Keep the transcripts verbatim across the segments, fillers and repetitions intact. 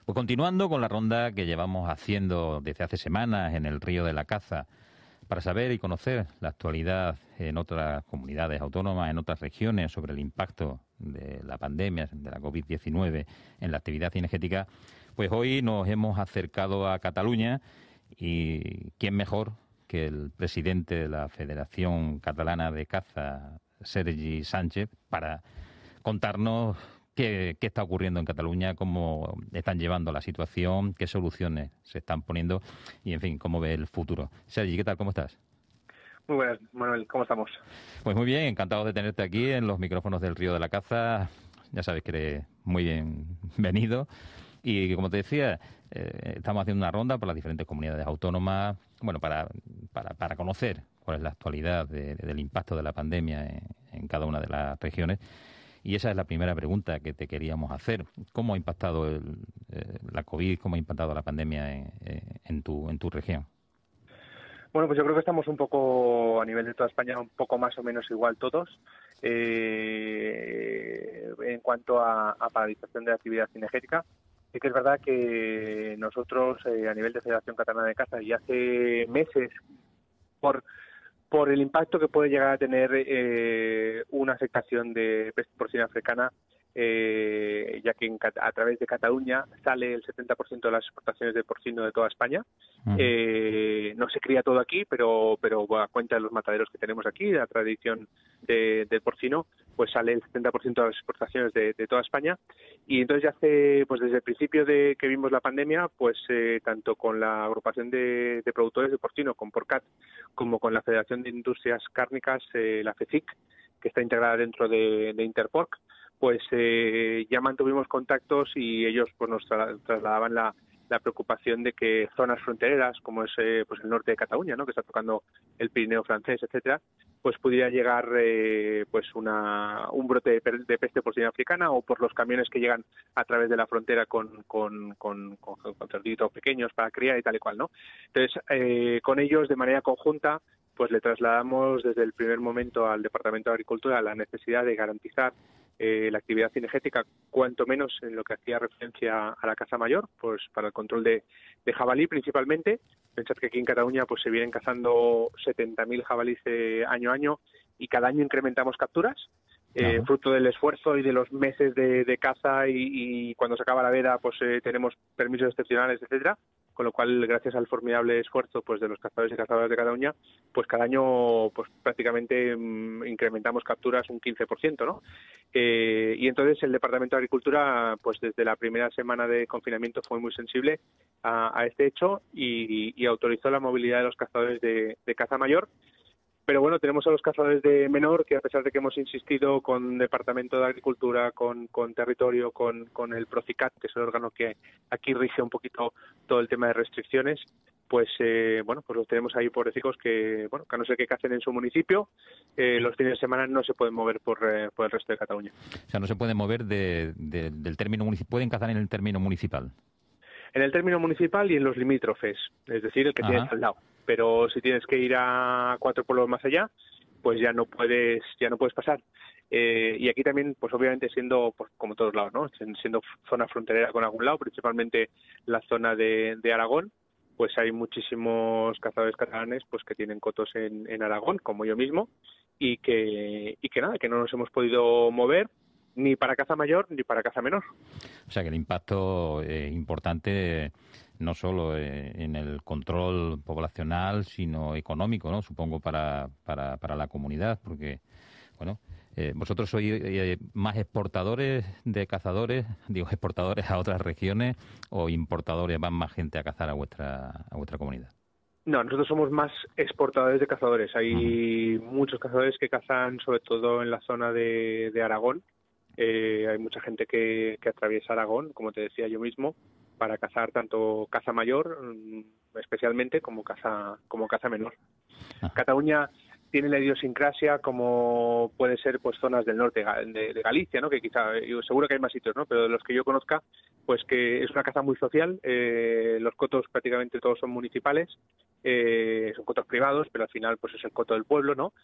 Pues continuando con la ronda que llevamos haciendo desde hace semanas en el Río de la Caza, para saber y conocer la actualidad en otras comunidades autónomas, en otras regiones, sobre el impacto de la pandemia, de la COVID diecinueve en la actividad cinegética, pues hoy nos hemos acercado a Cataluña y quién mejor que el presidente de la Federación Catalana de Caza, Sergi Sánchez, para contarnos qué, qué está ocurriendo en Cataluña, cómo están llevando la situación, qué soluciones se están poniendo y, en fin, cómo ve el futuro. Sergi, ¿qué tal? ¿Cómo estás? Muy buenas, Manuel. ¿Cómo estamos? Pues muy bien, encantado de tenerte aquí en los micrófonos del Río de la Caza. Ya sabes que eres muy bienvenido. Y como te decía, eh, estamos haciendo una ronda por las diferentes comunidades autónomas, bueno, para, para, para conocer cuál es la actualidad de, de, del impacto de la pandemia en, en cada una de las regiones. Y esa es la primera pregunta que te queríamos hacer. ¿Cómo ha impactado el, eh, la COVID, cómo ha impactado la pandemia en, en, tu, en tu región? Bueno, pues yo creo que estamos un poco, a nivel de toda España, un poco más o menos igual todos. Eh, en cuanto a, a paralización de la actividad cinegética, sí que es verdad que nosotros, eh, a nivel de Federación Catalana de Caza, ya hace meses, por por el impacto que puede llegar a tener eh, una afectación de peste porcina africana, eh, ya que en, a través de Cataluña sale el setenta por ciento de las exportaciones de porcino de toda España. Uh-huh. Eh, no se cría todo aquí, pero pero a cuenta de los mataderos que tenemos aquí, de la tradición de, del porcino, pues sale el setenta por ciento de las exportaciones de, de toda España. Y entonces ya hace, pues desde el principio de que vimos la pandemia, pues eh, tanto con la agrupación de, de productores de porcino, con Porcat, como con la Federación de Industrias Cárnicas, eh, la FECIC, que está integrada dentro de, de Interporc, pues eh, ya mantuvimos contactos y ellos pues nos tra- trasladaban la, la preocupación de que zonas frontereras, como es eh, pues el norte de Cataluña, ¿no?, que está tocando el Pirineo francés, etcétera, pues pudiera llegar eh, pues una un brote de, de peste porcina africana, o por los camiones que llegan a través de la frontera con con, con, con, con cerditos pequeños para criar y tal y cual, ¿no? Entonces, eh, con ellos, de manera conjunta, pues le trasladamos desde el primer momento al Departamento de Agricultura la necesidad de garantizar eh, la actividad cinegética, cuanto menos en lo que hacía referencia a la caza mayor, pues para el control de, de jabalí principalmente. Pensad que aquí en Cataluña pues se vienen cazando setenta mil jabalíes eh, año a año, y cada año incrementamos capturas, eh, uh-huh. fruto del esfuerzo y de los meses de, de caza, y, y cuando se acaba la veda pues eh, tenemos permisos excepcionales, etcétera. Con lo cual, gracias al formidable esfuerzo pues de los cazadores y cazadoras de Cataluña, pues cada año pues prácticamente mmm, incrementamos capturas un quince por ciento, ¿no? Eh, y entonces el Departamento de Agricultura, pues desde la primera semana de confinamiento fue muy sensible a, a este hecho y, y autorizó la movilidad de los cazadores de, de caza mayor. Pero bueno, tenemos a los cazadores de menor que, a pesar de que hemos insistido con Departamento de Agricultura, con, con Territorio, con, con el Procicat, que es el órgano que aquí rige un poquito todo el tema de restricciones, pues eh, bueno, pues los tenemos ahí pobrecicos que, bueno, que a no ser que cacen en su municipio, eh, los fines de semana no se pueden mover por, eh, por el resto de Cataluña. O sea, no se pueden mover de, de, del término municipal, pueden cazar en el término municipal. En el término municipal y en los limítrofes, es decir, el que Ajá. tienes al lado. Pero si tienes que ir a cuatro pueblos más allá, pues ya no puedes ya no puedes pasar. Eh, y aquí también, pues obviamente siendo, pues, como todos lados, ¿no?, siendo zona fronterera con algún lado, principalmente la zona de, de Aragón, pues hay muchísimos cazadores catalanes pues que tienen cotos en, en Aragón, como yo mismo, y que y que nada, que no nos hemos podido mover ni para caza mayor ni para caza menor. O sea que el impacto es eh, importante, no solo eh, en el control poblacional, sino económico, ¿no? Supongo para, para, para la comunidad, porque, bueno, eh, vosotros sois eh, más exportadores de cazadores, digo, exportadores a otras regiones, o importadores, van más gente a cazar a vuestra, a vuestra comunidad. No, nosotros somos más exportadores de cazadores. Hay uh-huh. muchos cazadores que cazan sobre todo en la zona de, de Aragón. Eh, hay mucha gente que, que atraviesa Aragón, como te decía yo mismo, para cazar tanto caza mayor, especialmente, como caza como caza menor. Ah. Cataluña tiene la idiosincrasia como puede ser pues zonas del norte de, de Galicia, ¿no? Que quizá, yo seguro que hay más sitios, ¿no? Pero de los que yo conozca, pues que es una caza muy social. Eh, los cotos prácticamente todos son municipales, eh, son cotos privados, pero al final pues es el coto del pueblo, ¿no?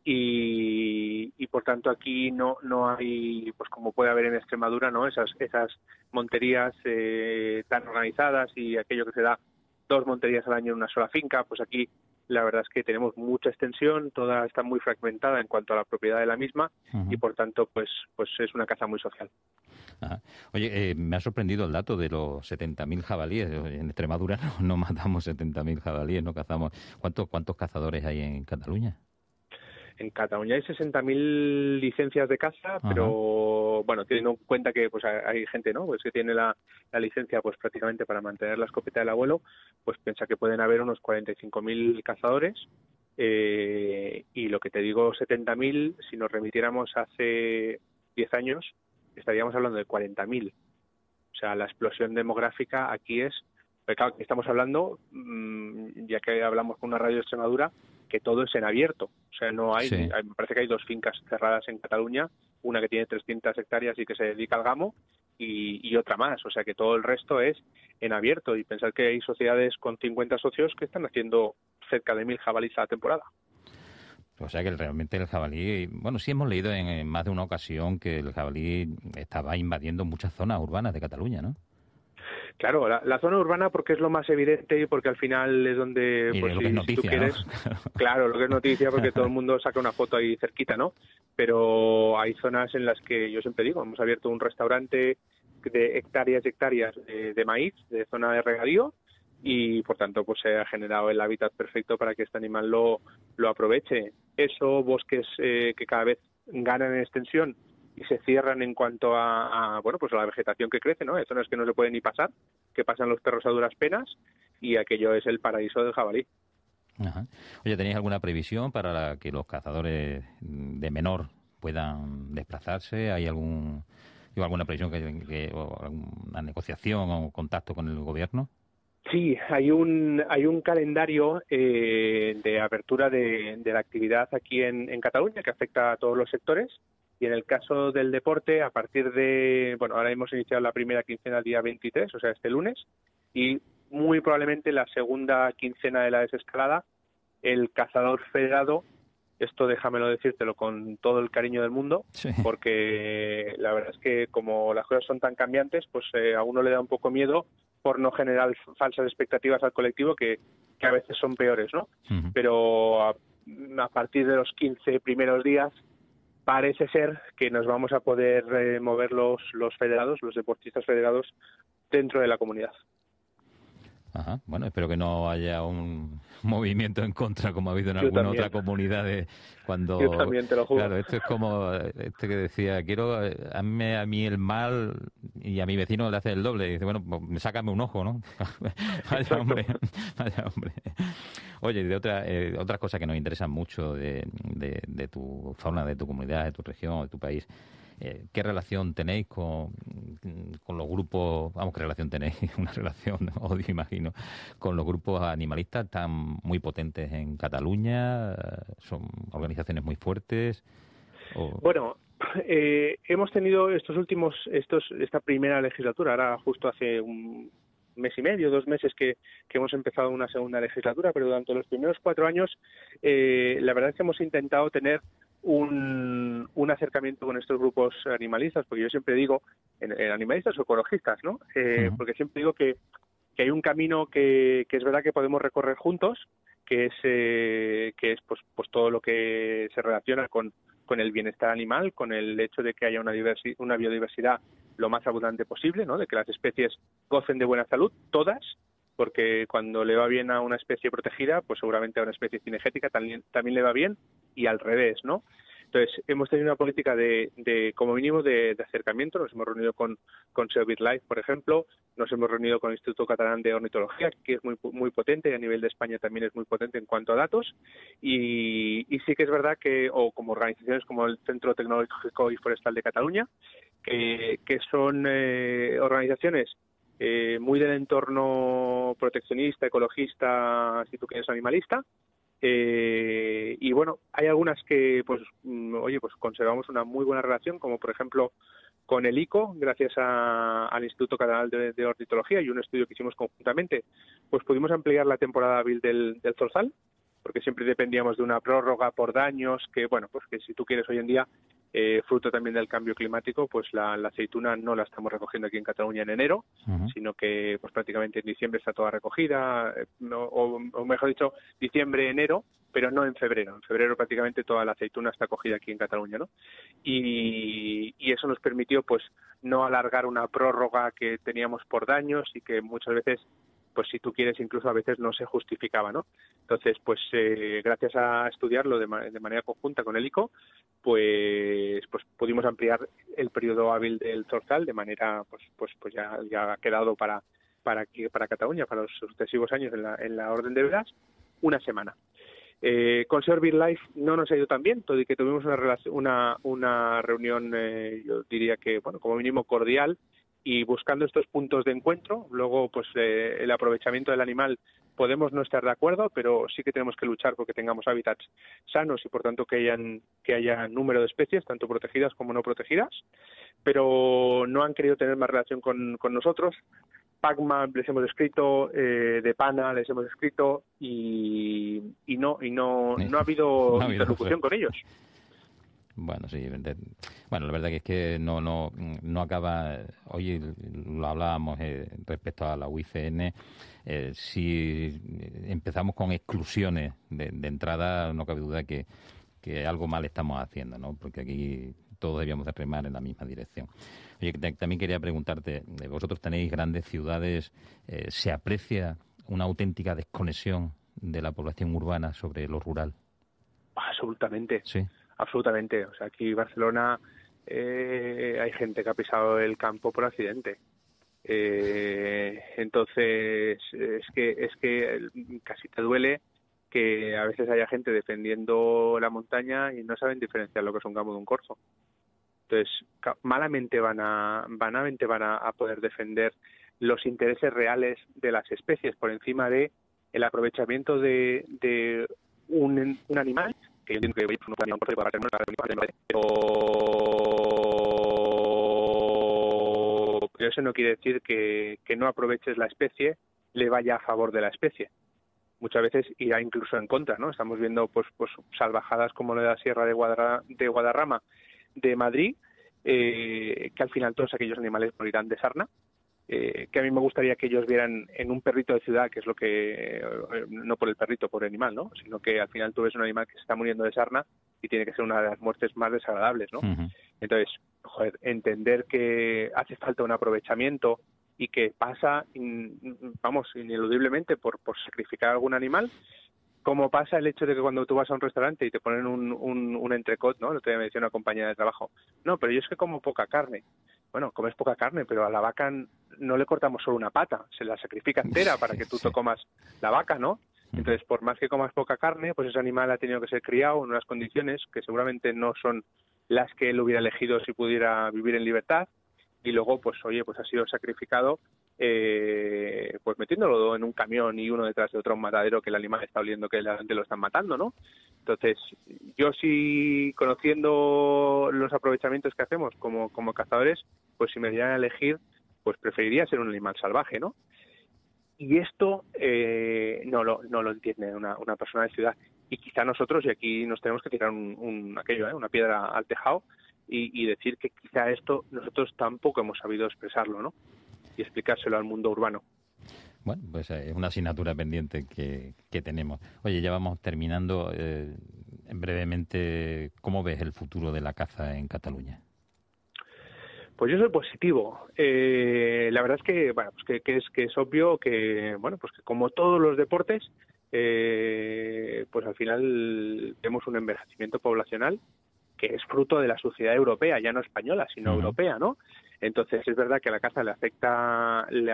Y, y por tanto aquí no no hay, pues como puede haber en Extremadura, ¿no? Esas esas monterías eh, tan organizadas y aquello que se da dos monterías al año en una sola finca, pues aquí la verdad es que tenemos mucha extensión, toda está muy fragmentada en cuanto a la propiedad de la misma uh-huh. y por tanto pues pues es una caza muy social. Ajá. Oye, eh, me ha sorprendido el dato de los setenta mil jabalíes. En Extremadura no, no matamos setenta mil jabalíes, no cazamos. ¿Cuántos, cuántos cazadores hay en Cataluña? En Cataluña hay sesenta mil licencias de caza, Ajá. pero bueno, teniendo en cuenta que pues hay gente, ¿no? Pues que tiene la, la licencia pues prácticamente para mantener la escopeta del abuelo, pues piensa que pueden haber unos cuarenta y cinco mil cazadores. Eh, y lo que te digo, setenta mil, si nos remitiéramos hace diez años, estaríamos hablando de cuarenta mil. O sea, la explosión demográfica aquí es, claro, estamos hablando, ya que hablamos con una radio de Extremadura, que todo es en abierto. O sea, no hay, sí. hay, me parece que hay dos fincas cerradas en Cataluña, una que tiene trescientas hectáreas y que se dedica al gamo, y, y otra más. O sea, que todo el resto es en abierto. Y pensar que hay sociedades con cincuenta socios que están haciendo cerca de mil jabalíes a la temporada. O sea que realmente el jabalí, bueno, sí hemos leído en, en más de una ocasión que el jabalí estaba invadiendo muchas zonas urbanas de Cataluña, ¿no? Claro, la, la zona urbana porque es lo más evidente y porque al final es donde, y pues lo si, que es noticia, si tú quieres, ¿no? Claro, lo que es noticia porque todo el mundo saca una foto ahí cerquita, ¿no? Pero hay zonas en las que yo siempre digo, hemos abierto un restaurante de hectáreas y hectáreas de, de maíz, de zona de regadío, y por tanto pues se ha generado el hábitat perfecto para que este animal lo, lo aproveche. Eso, bosques eh, que cada vez ganan en extensión y se cierran en cuanto a, a bueno pues a la vegetación que crece, ¿no? Hay zonas que no se pueden ni pasar, que pasan los perros a duras penas, y aquello es el paraíso del jabalí. Ajá. Oye, ¿tenéis alguna previsión para la que los cazadores de menor puedan desplazarse? ¿Hay algún digo, alguna previsión que, que o alguna negociación o contacto con el gobierno? Sí, hay un hay un calendario eh, de apertura de, de la actividad aquí en, en Cataluña que afecta a todos los sectores. Y en el caso del deporte, a partir de, bueno, ahora hemos iniciado la primera quincena el día veintitrés, o sea, este lunes, y muy probablemente la segunda quincena de la desescalada, el cazador federado, esto déjamelo decírtelo con todo el cariño del mundo, sí. porque la verdad es que como las cosas son tan cambiantes, pues eh, a uno le da un poco miedo por no generar falsas expectativas al colectivo que, que a veces son peores, ¿no? Uh-huh. Pero a, a partir de los quince primeros días, parece ser que nos vamos a poder eh, mover los, los federados, los deportistas federados, dentro de la comunidad. Ajá. Bueno, espero que no haya un movimiento en contra como ha habido en Yo alguna también. otra comunidad de cuando Yo también te lo juro. Claro, esto es como este que decía, quiero hazme a mí el mal y a mi vecino le hace el doble, y dice, bueno, pues sácame un ojo, ¿no? Vaya hombre, vaya hombre. Oye, de otra eh, otras cosas que nos interesan mucho de, de, de tu fauna, de tu comunidad, de tu región, de tu país. Eh, ¿Qué relación tenéis con, con los grupos, vamos, qué relación tenéis, una relación, odio imagino, con los grupos animalistas tan muy potentes en Cataluña? ¿Son organizaciones muy fuertes? O... Bueno, eh, hemos tenido estos últimos, estos esta primera legislatura, ahora justo hace un mes y medio, dos meses que, que hemos empezado una segunda legislatura, pero durante los primeros cuatro años eh, la verdad es que hemos intentado tener Un, un acercamiento con estos grupos animalistas, porque yo siempre digo, en, en animalistas o ecologistas, ¿no? Eh, uh-huh. Porque siempre digo que, que hay un camino que, que es verdad que podemos recorrer juntos, que es eh, que es pues, pues todo lo que se relaciona con, con el bienestar animal, con el hecho de que haya una, diversi- una biodiversidad lo más abundante posible, ¿no? De que las especies gocen de buena salud, todas, porque cuando le va bien a una especie protegida, pues seguramente a una especie cinegética también, también le va bien, y al revés, ¿no? Entonces, hemos tenido una política de, de como mínimo, de, de acercamiento. Nos hemos reunido con, con Seo BirdLife, por ejemplo, nos hemos reunido con el Instituto Catalán de Ornitología, que es muy muy potente, y a nivel de España también es muy potente en cuanto a datos, y, y sí que es verdad que, o como organizaciones como el Centro Tecnológico y Forestal de Cataluña, que, que son eh, organizaciones eh, muy del entorno proteccionista, ecologista, si tú quieres, animalista, Eh, y bueno, hay algunas que, pues, oye, pues conservamos una muy buena relación, como por ejemplo con el I C O, gracias a, al Instituto Catalán de, de Ornitología y un estudio que hicimos conjuntamente, pues pudimos ampliar la temporada hábil del, del zorzal, porque siempre dependíamos de una prórroga por daños, que bueno, pues que si tú quieres hoy en día, eh, fruto también del cambio climático, pues la, la aceituna no la estamos recogiendo aquí en Cataluña en enero, uh-huh. sino que pues prácticamente en diciembre está toda recogida, eh, no, o, o mejor dicho, diciembre, enero, pero no en febrero. En febrero prácticamente toda la aceituna está cogida aquí en Cataluña, ¿no? Y, y eso nos permitió pues no alargar una prórroga que teníamos por daños y que muchas veces, pues si tú quieres, incluso a veces no se justificaba, ¿no? Entonces, pues eh, gracias a estudiarlo de, ma- de manera conjunta con el I C O, pues pues pudimos ampliar el periodo hábil del zorzal de manera, pues pues pues ya, ya ha quedado para para aquí, para Cataluña, para los sucesivos años en la, en la orden de veras, una semana. Eh, con Señor BirdLife no nos ha ido tan bien, todo y que tuvimos una relación, una, una reunión, eh, yo diría que, bueno, como mínimo cordial, y buscando estos puntos de encuentro. Luego, pues eh, el aprovechamiento del animal podemos no estar de acuerdo, pero sí que tenemos que luchar porque tengamos hábitats sanos y, por tanto, que hayan que haya número de especies, tanto protegidas como no protegidas, pero no han querido tener más relación con, con nosotros. Pacma les hemos escrito, eh, de Pana les hemos escrito y, y no y no, no ha habido, no ha habido interlocución con ellos. Bueno, sí. Bueno, la verdad que es que no no no acaba. Hoy lo hablábamos eh, respecto a la U I C N. Eh, si empezamos con exclusiones de, de entrada, no cabe duda que, que algo mal estamos haciendo, ¿no? Porque aquí todos debíamos de remar en la misma dirección. Oye, también quería preguntarte, vosotros tenéis grandes ciudades, eh, ¿se aprecia una auténtica desconexión de la población urbana sobre lo rural? Absolutamente. Sí. Absolutamente. O sea, aquí en Barcelona eh, hay gente que ha pisado el campo por accidente. Eh, entonces, es que es que casi te duele que a veces haya gente defendiendo la montaña y no saben diferenciar lo que es un gamo de un corzo. Entonces, malamente van a, vanamente van a, a poder defender los intereses reales de las especies por encima de el aprovechamiento de, de un, un animal, que yo entiendo que oye, pues, no un corzo para ser pero... pero eso no quiere decir que, que no aproveches la especie, le vaya a favor de la especie. Muchas veces irá incluso en contra, ¿no? Estamos viendo pues pues salvajadas como la de la Sierra de, Guadra, de Guadarrama de Madrid, eh, que al final todos aquellos animales morirán de sarna, eh, que a mí me gustaría que ellos vieran en un perrito de ciudad, que es lo que, eh, no por el perrito, por el animal, ¿no? Sino que al final tú ves un animal que se está muriendo de sarna y tiene que ser una de las muertes más desagradables, ¿no? Uh-huh. Entonces, joder, entender que hace falta un aprovechamiento y que pasa, vamos, ineludiblemente por, por sacrificar algún animal, como pasa el hecho de que cuando tú vas a un restaurante y te ponen un, un, un entrecot, ¿no? Lo te decía una compañera de trabajo. No, pero yo es que como poca carne. Bueno, comes poca carne, pero a la vaca no le cortamos solo una pata, se la sacrifica entera para que tú te comas la vaca, ¿no? Entonces, por más que comas poca carne, pues ese animal ha tenido que ser criado en unas condiciones que seguramente no son las que él hubiera elegido si pudiera vivir en libertad. Y luego, pues oye, pues ha sido sacrificado, eh, pues metiéndolo en un camión y uno detrás de otro, un matadero que el animal está oliendo que la gente lo están matando, ¿no? Entonces, yo sí, conociendo los aprovechamientos que hacemos como, como cazadores, pues si me dieran a elegir, pues preferiría ser un animal salvaje, ¿no? Y esto eh, no lo no lo entiende una, una persona de ciudad. Y quizá nosotros, y aquí nos tenemos que tirar un, un aquello, ¿eh? una piedra al tejado, Y, y decir que quizá esto nosotros tampoco hemos sabido expresarlo, ¿no? Y explicárselo al mundo urbano. Bueno, pues es una asignatura pendiente que, que tenemos. Oye, ya vamos terminando. Eh, brevemente, ¿cómo ves el futuro de la caza en Cataluña? Pues yo soy positivo. Eh, la verdad es que, bueno, pues que, que es que es obvio que, bueno, pues que como todos los deportes, eh, pues al final vemos un envejecimiento poblacional que es fruto de la sociedad europea, ya no española, sino uh-huh. europea, ¿no? Entonces es verdad que a la caza le afecta, le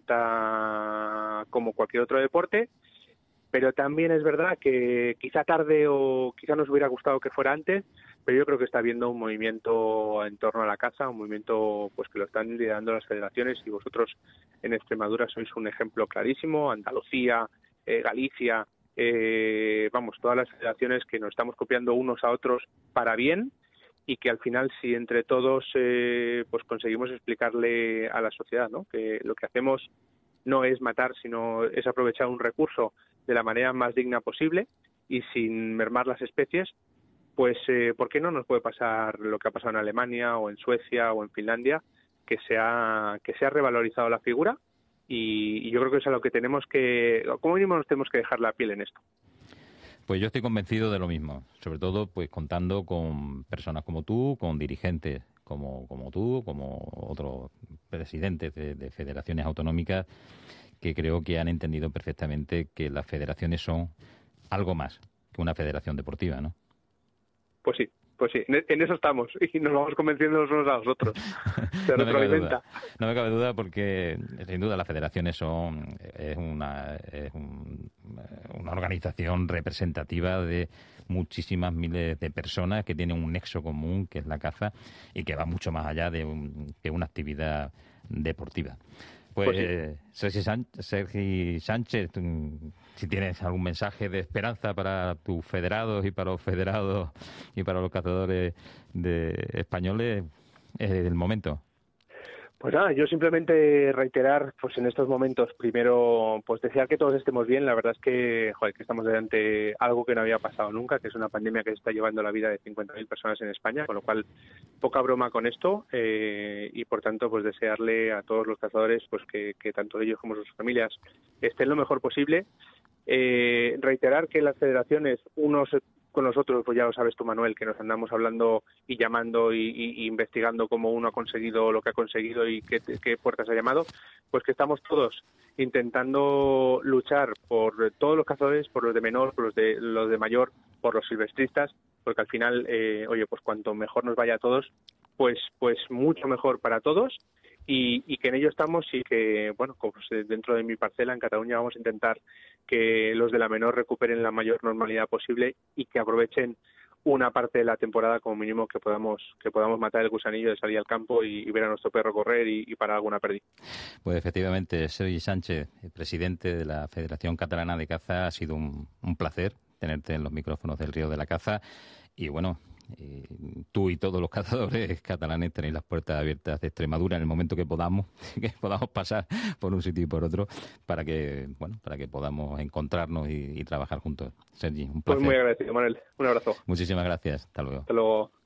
afecta como cualquier otro deporte, pero también es verdad que quizá tarde o quizá nos hubiera gustado que fuera antes, pero yo creo que está habiendo un movimiento en torno a la caza, un movimiento pues que lo están liderando las federaciones y vosotros en Extremadura sois un ejemplo clarísimo, Andalucía, eh, Galicia, eh, vamos, todas las federaciones que nos estamos copiando unos a otros para bien, y que al final, si entre todos eh, pues conseguimos explicarle a la sociedad, ¿no?, que lo que hacemos no es matar, sino es aprovechar un recurso de la manera más digna posible y sin mermar las especies, pues eh, ¿por qué no nos puede pasar lo que ha pasado en Alemania o en Suecia o en Finlandia, que se ha, que se ha revalorizado la figura? Y, y yo creo que es a lo que tenemos que, como mínimo nos tenemos que dejar la piel en esto. Pues yo estoy convencido de lo mismo, sobre todo pues contando con personas como tú, con dirigentes como, como tú, como otros presidentes de, de federaciones autonómicas, que creo que han entendido perfectamente que las federaciones son algo más que una federación deportiva, ¿no? Pues sí, pues sí, en eso estamos y nos vamos convenciendo los unos a los otros. Se no, me cabe retroalimenta. duda, no me cabe duda porque sin duda las federaciones son es una, es un, una organización representativa de muchísimas miles de personas que tienen un nexo común, que es la caza, y que va mucho más allá de un, que una actividad deportiva. Pues, pues sí. Sergi, San, Sergi Sánchez, si tienes algún mensaje de esperanza para tus federados y para los federados y para los cazadores de españoles, es el momento. Pues nada, yo simplemente reiterar, pues en estos momentos, primero, pues desear que todos estemos bien. La verdad es que, joder, que estamos delante algo que no había pasado nunca, que es una pandemia que se está llevando la vida de cincuenta mil personas en España, con lo cual poca broma con esto, eh, y por tanto, pues desearle a todos los cazadores, pues que, que tanto ellos como sus familias estén lo mejor posible. Eh, reiterar que las federaciones, unos con nosotros, pues ya lo sabes tú, Manuel, que nos andamos hablando y llamando y, y, y investigando cómo uno ha conseguido lo que ha conseguido y qué, qué puertas ha llamado, pues que estamos todos intentando luchar por todos los cazadores, por los de menor, por los de los de mayor, por los silvestristas, porque al final, eh, oye, pues cuanto mejor nos vaya a todos, pues pues mucho mejor para todos. Y, y que en ello estamos y que, bueno, pues dentro de mi parcela en Cataluña vamos a intentar que los de la menor recuperen la mayor normalidad posible y que aprovechen una parte de la temporada como mínimo que podamos que podamos matar el gusanillo de salir al campo y, y ver a nuestro perro correr y, y parar alguna pérdida. Pues efectivamente, Sergi Sánchez, presidente de la Federación Catalana de Caza, ha sido un, un placer tenerte en los micrófonos del Río de la Caza y bueno, Eh, tú y todos los cazadores catalanes tenéis las puertas abiertas de Extremadura en el momento que podamos, que podamos pasar por un sitio y por otro para que, bueno, para que podamos encontrarnos y, y trabajar juntos. Sergi, un placer. Pues muy agradecido, Manuel. Un abrazo. Muchísimas gracias. Hasta luego. Hasta luego.